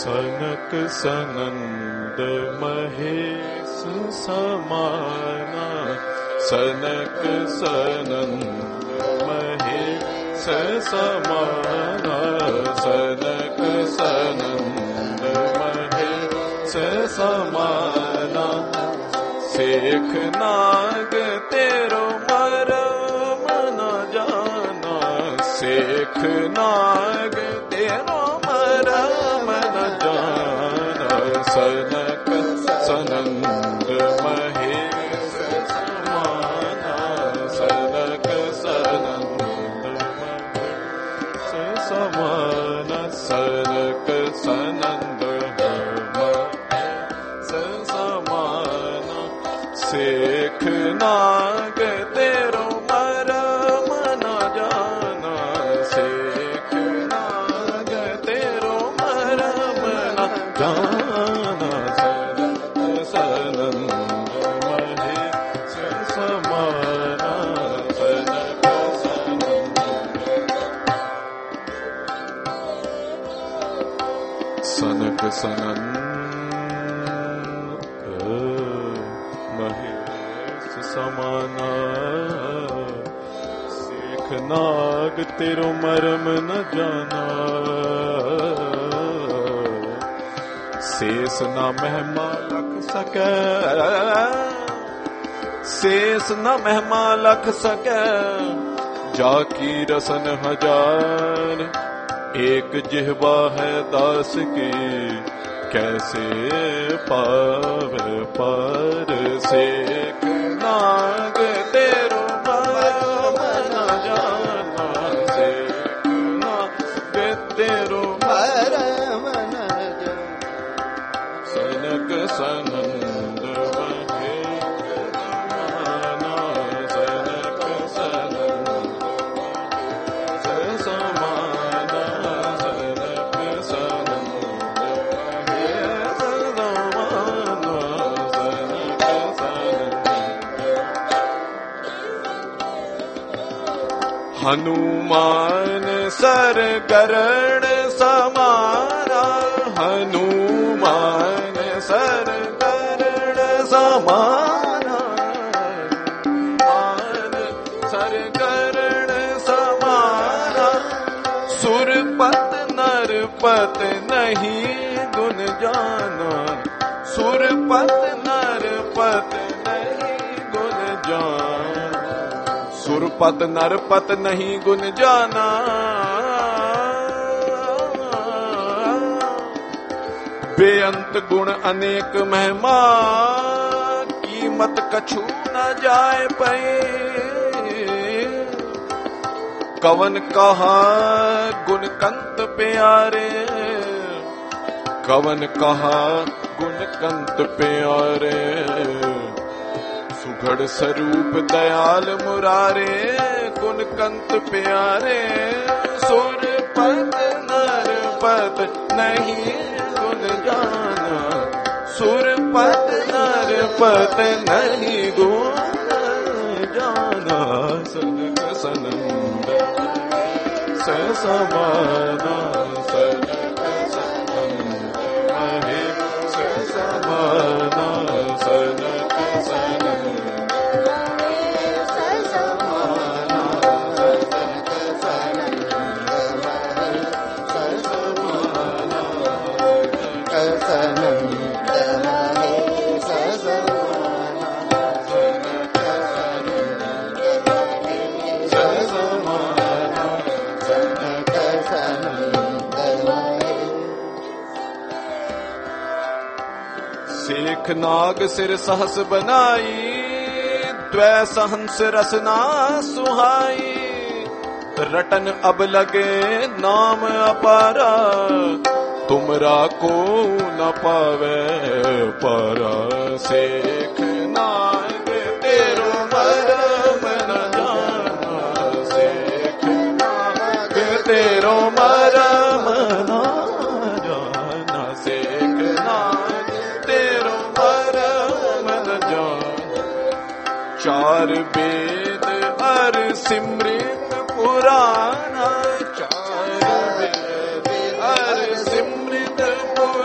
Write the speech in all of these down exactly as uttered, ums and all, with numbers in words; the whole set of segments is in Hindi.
सनक सनंद महेश समाना, सनक सनंद महेश समाना, सनक सनंद महेश समाना। शेख नाग तेरो मरम न जाना, शेख नाग तेरो मरम न जाना। सनक सनंद महेश समाना, सनक सनंद महेश समाना, सनक सनंद महेश समाना। शेख नाग तेरो मरम न जाना, शेख नाग तेरो मरम न जाना। सनक सनंद महेश समाना, सनक सनंद सनक सनंद महेश समाना। शेख नाग तेरो मरम न जाना, शेष न महिमा लख सके, शेष न महिमा लख सके। जाकी रसन हजार, एक जिह्वा है दास की, कैसे पावे पार। शेख नाग तेरो मरम न जाना, शेख नाग तेरो मरम न जाना। सनक सनंद महेश समाना, सनक सनंद महेश समाना, सनक सनंद महेश समाना, सनक सनंद। हनुमान सर गरण समाना, हनुमान सर गरण समाना, हनुमान सर गरण समाना। सुरपत नरपत नहीं गुण जाना, सुरपत नरपत नहीं गुण जाना। सुरपत नरपत नहीं गुण जाना, बेअंत गुण अनेक महिमा, कीमत कछु न जाए पए। कवन कहा गुण कंत प्यारे, कवन कहा गुण कंत प्यारे। सुघड़ स्वरूप दयाल मुरारे, गुण कंत प्यारे। सुरपत नरपत नहीं गुण जाना, सुरपत नरपत नहीं गुण जाना। सनक सनंद महेश समाना, सनक सनंद महेश समाना, सनक सनंद महेश समाना, सनक सनंद महेश समाना, सनक सनंद महेश समाना, सनक सनंद महेश समाना, सनक सनंद महेश। शेख नाग सिर सहस बनाई, द्वै सहंस रसना सुहाई। रटन अब लगे नाम अपारा, तुमरा को न पावे पारा। शेख नाग तेरो मरम न जाना, शेख नाग तेरो मरम न जाना। शेख नाग तेरो मरम न जाना। चार वेद अर सिमृत पुराना, चार वेद अर सिमृत पुराना।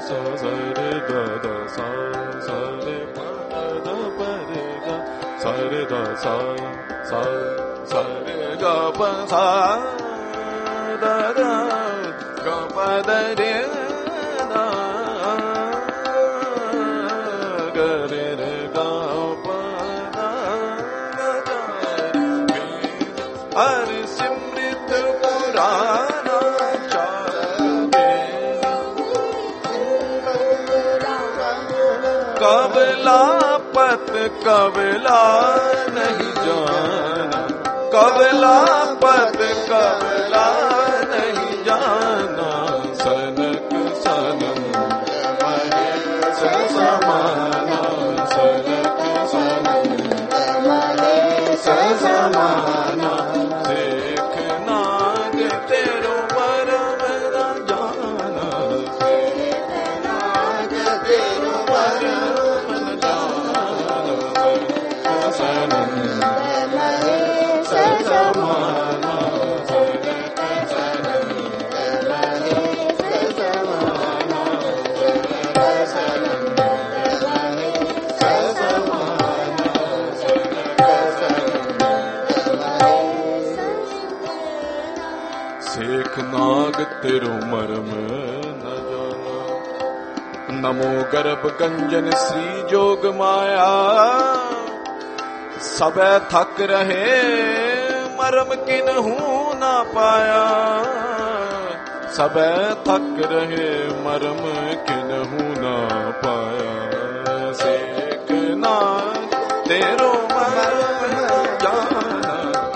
सा सा रे गा दा सा सा रे प दा प रे गा सा रे दा सा सा सा रे गा प सा दा दा गा प दा रे दा गा रे रे गा प दा दा हर सिमृत पुराना कबला पत कबला नहीं जाना कबला पत कबला नहीं जाना सनक सनम महेश समाना सनक सनम महेश समाना देख नाग तेरो परम न जाना देख नाग तेरो परम शेख नाग तेरो मरम न जाना नमो गर्भ गंजन श्री जोग माया सबे थक रहे मरम किन्हू ना पाया सबे थक रहे मरम किन्हू ना पाया शेख नाग तेरो मरम न जाना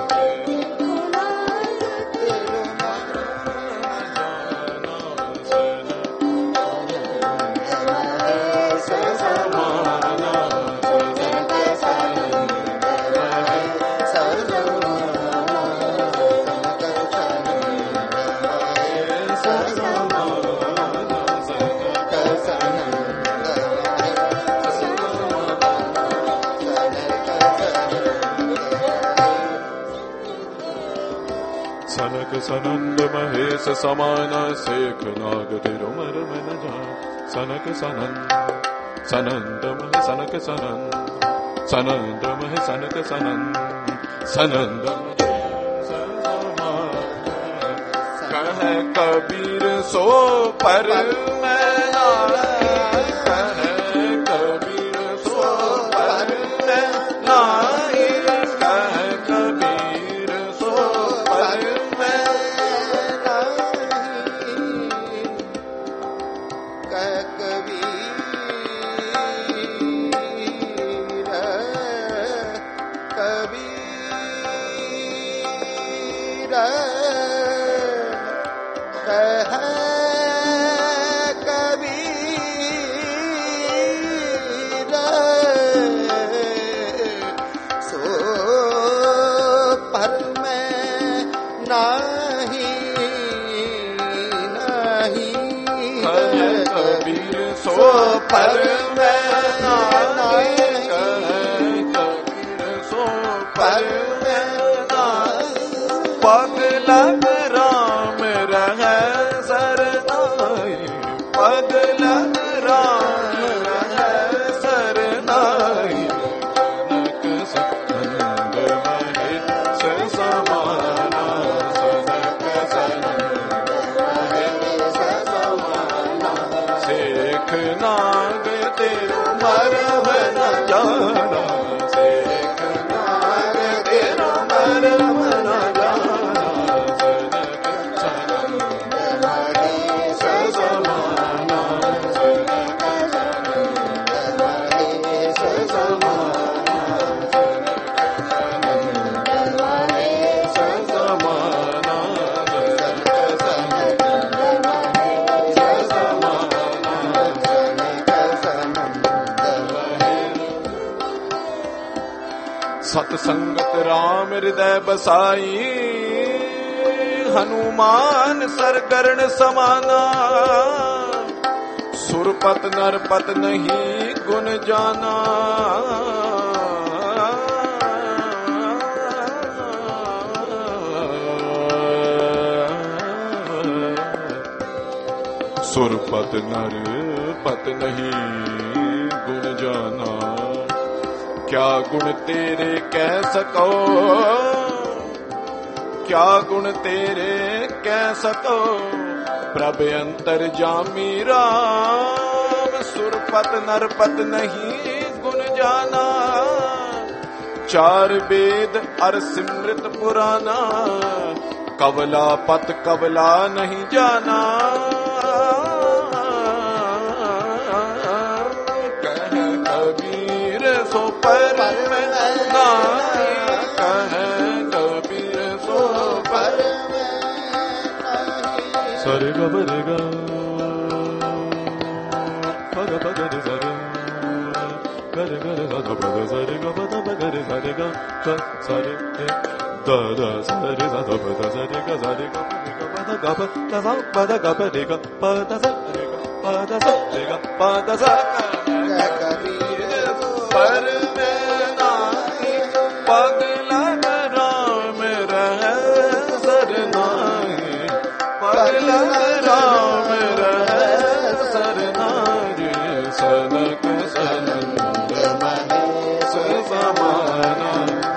सनक सनंद महेश समाना शेख नाग तेरो मरम न जाना सनक सनंद सनंद महे सनक सनंद सनंद महे सनक सनंद सनंद कह कबीर सो पर मैं कह कबीर सो पर मैं नाई कह कबीर सो पर पर मैं नाई कबीर सो पर पग लग राम रह सरनाई पग लग राम रह सरनाई कनक सनंद महेश समाना सनक सनंद महेश समाना शेख नाग तेरो मरम न जाना शेख नाग तेरो मरम न जाना सनक सनंद महेश समाना सनक सनंद महेश समाना सनक सनंद महेश समाना सनक सनंद महेश सतसंगत राम हृदय बसाई हनुमान सरगरण समाना सुरपत नरपत नहीं गुण जाना सुरपत नर पत नहीं गुण जाना, क्या गुण तेरे कह सको, क्या गुण तेरे कह सको, प्रभ अंतर जामी राम। सुरपत नरपत नहीं गुण जाना, चार वेद अर सिमृत पुराना, कवला पत कवला नहीं जाना। कह कबीर सो पर में नाई, कह कबीर सो पर में नाई। सरे ग बरे ग पग पग रे सरे गर गर ग ग पग सरे ग पद पग रे सरे ग सरे द द सरे द द पद सरे ग सरे ग पद ग प द स पद ग प रे ग पद स रे ग पद स रे ग पद स कबीर पर में नाई, पगला राम रह सरनाई, पगला राम रह सरनाई। सनक सनंद महेश समाना,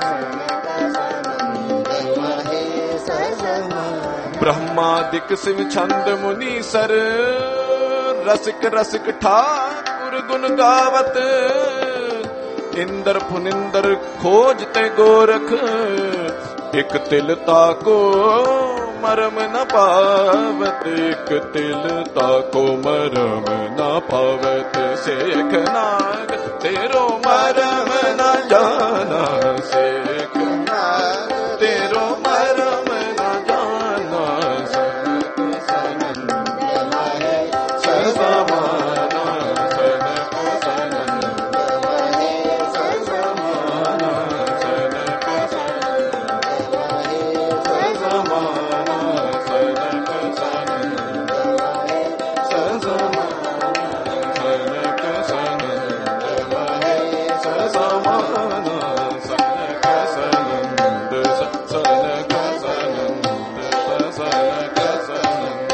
ब्रह्मादिक शिव छंद मुनि सर, रसिक रसिक ठाकुर गुण गावत, इंदर फुनिंदर खोजते गोरख, एक तिल ताको मरम न पावत, एक तिल ताको मरम न पावत। शेख नाग तेरो मरम न जाना, शेख नाग तेरो मरम न जाना। सनक सनंद महेश समाना, सनक सनंद महेश समाना, सनक सनंद महेश समाना, सनक सनंद महेश समाना, सनक सनंद महेश समाना, सनक सनंद सनक सनंद सनक सनंद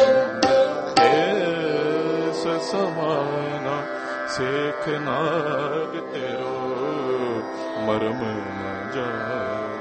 ऐस समाना। शेख नाग तेरो मरम न जाना।